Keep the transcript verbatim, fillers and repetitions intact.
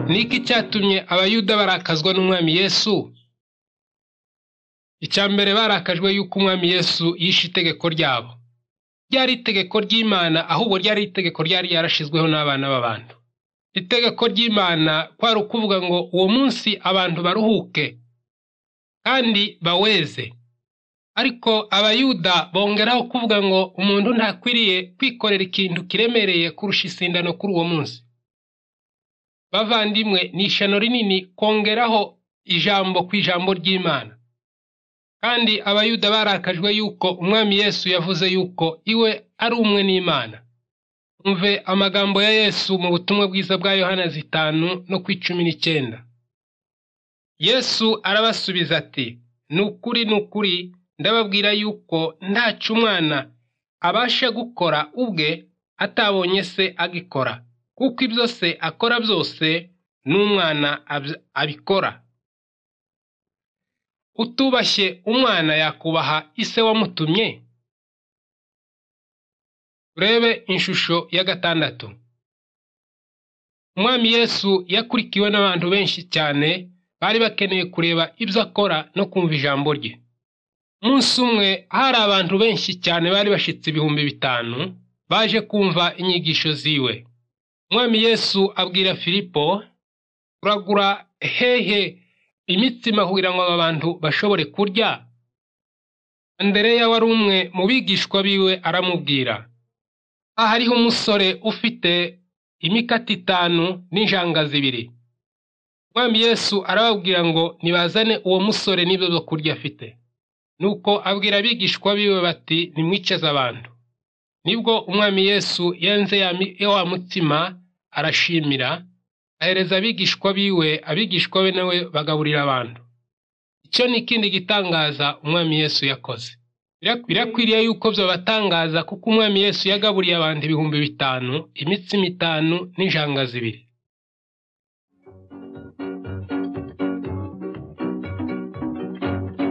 Niki cyatumye abayuda barakazwa n'umwami Yesu? Icyambere barakajwe yuko umwami Yesu yishe itegeko ryabo. Ryari itegeko ry'Imana, ahubwo ryari itegeko ryari yarashizweho n'abana b'abantu. Itegeko ry'Imana kwari ukuvuga ngo uwo munsi abantu baruhuke kandi baweze. Ariko abayuda bongeraho kuvuga ngo umuntu ntakwiriye kwikorera ikintu kiremereye kurusha isindano kuri uwo munsi. Bavandimwe, ni ishano rinini kongeraho ijambo ku ijambo ry'Imana. Kandi abayuda barakajwe yuko umwami Yesu yavuze yuko iwe ari umwe n'Imana. Umve amagambo ya Yesu mu butumwa bwiza bwa Yohana zitanu no ku icumi n'icyenda. Yesu arabasubiza ati, nukuri nukuri ndababwira yuko ntacyo umwana abasha gukora ubwe atabonye se agikora, kuko ibyo se akora byose n'umwana abikora. Utubashye umwana yakubaha ise wamutumye? Urebe inshusho ya gatandatu. Umwami Yesu yakurikiwe n'abantu benshi cyane, bari bakeneye kureba ibyo akora no kumva ijambo rye. Umunsi umwe hari abantu benshi cyane bari bashitse ibihumbi bitanu baje kumva inyigisho ziwe. Umwami Yesu abwira Filipo, uragura hehe imitsima kugira ngo abantu bashobore kurya? Andereya wari umwe mu bigishwa biwe aramubwira, aha hariho umusore ufite imikati itanu n'injanga zibiri. Umwami Yesu arababwira ngo nibazane uwo musore n'ibyo byo kurya afite. Nuko abwira abigishwa biwe bati nimwicaze abantu. Nibwo umwami Yesu yanze ya wa mutsima arashimira, ahereza abigishwa biwe, abigishwa be nawe bagaburira abantu. Icyo ni ikindi gitangaza umwami Yesu yakoze. Birakwiriye yuko byo batangaza kuko umwami Yesu yagaburiye abantu ibihumbi bitanu, imitsima itanu n'injanga zibiri.